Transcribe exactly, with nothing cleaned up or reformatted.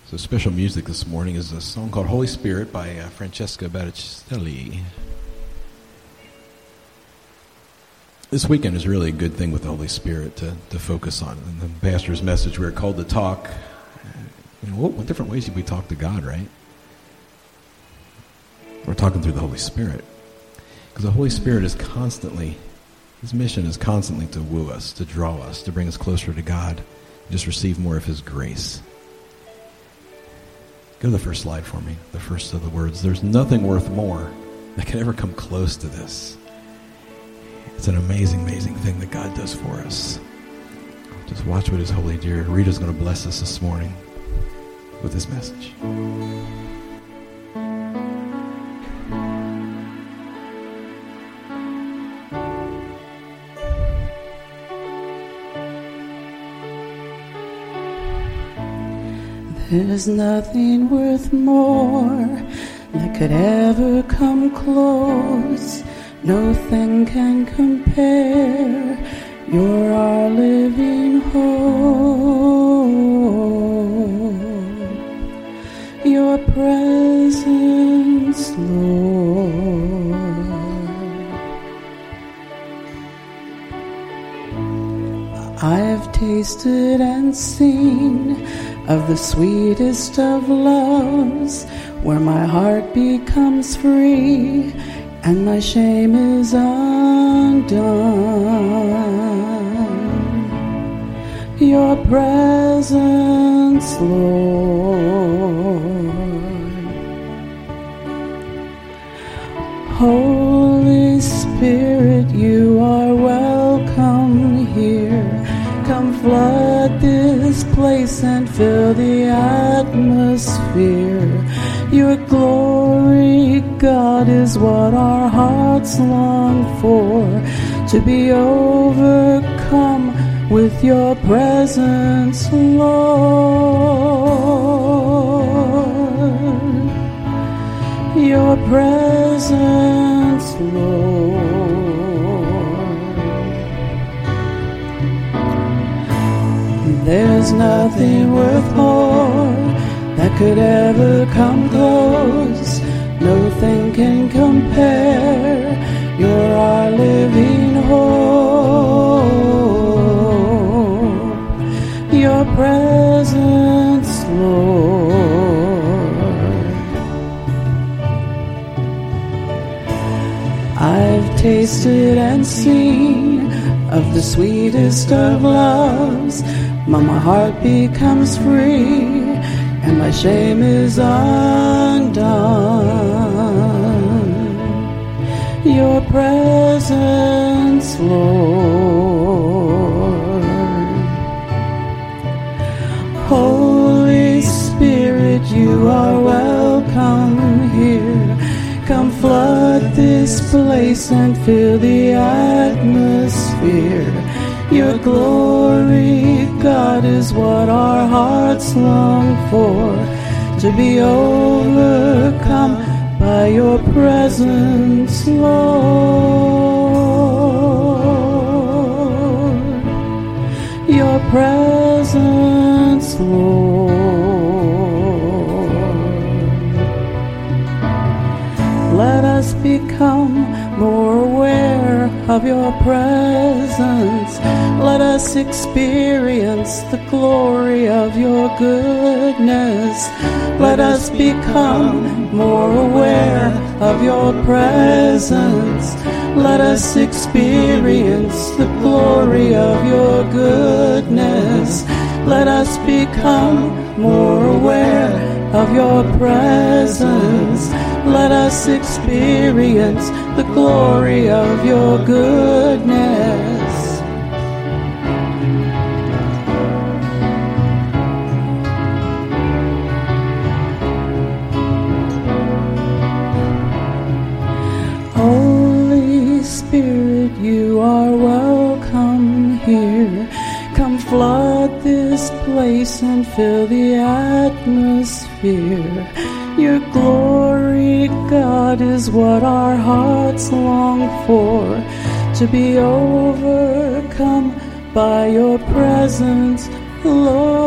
So special music this morning is a song called Holy Spirit by uh, Francesca Battistelli. This weekend is really a good thing with the Holy Spirit to, to focus on. In the pastor's message, we're called to talk. You know, what, what different ways do we talk to God, right? We're talking through the Holy Spirit. Because the Holy Spirit is constantly, his mission is constantly to woo us, to draw us, to bring us closer to God, just receive more of his grace. Go to the first slide for me, the first of the words. There's nothing worth more that can ever come close to this. It's an amazing, amazing thing that God does for us. Just watch what his holy dear Rita's going to bless us this morning with this message. There's nothing worth more that could ever come close. Nothing can compare. You're our living hope. Your presence, Lord. I've tasted and seen of the sweetest of loves, where my heart becomes free and my shame is undone. Your presence, Lord. Holy Spirit, you are welcome here. Come flood this place and fill the atmosphere. Your glory, God, is what our hearts long for, to be overcome with your presence, Lord. Your presence, Lord. There's nothing worth more that could ever come close. Nothing can compare. You're our living hope. Your presence, Lord. I've tasted and seen of the sweetest of loves. My heart becomes free and my shame is undone. Your presence, Lord. Holy Spirit, you are welcome here. Come flood this place and fill the atmosphere. Your glory, God, is what our hearts long for, to be overcome by your presence, Lord. Your presence, Lord. Let us become more aware of your presence. Let us experience the glory of your goodness. Let us become more aware of your presence. Let us experience the glory of your goodness. Let us become more aware of your presence. Let us experience the glory of your goodness. Holy Spirit, you are welcome here. Come flood this place and fill the atmosphere. Your glory, God, is what our hearts long for, to be overcome by your presence, Lord.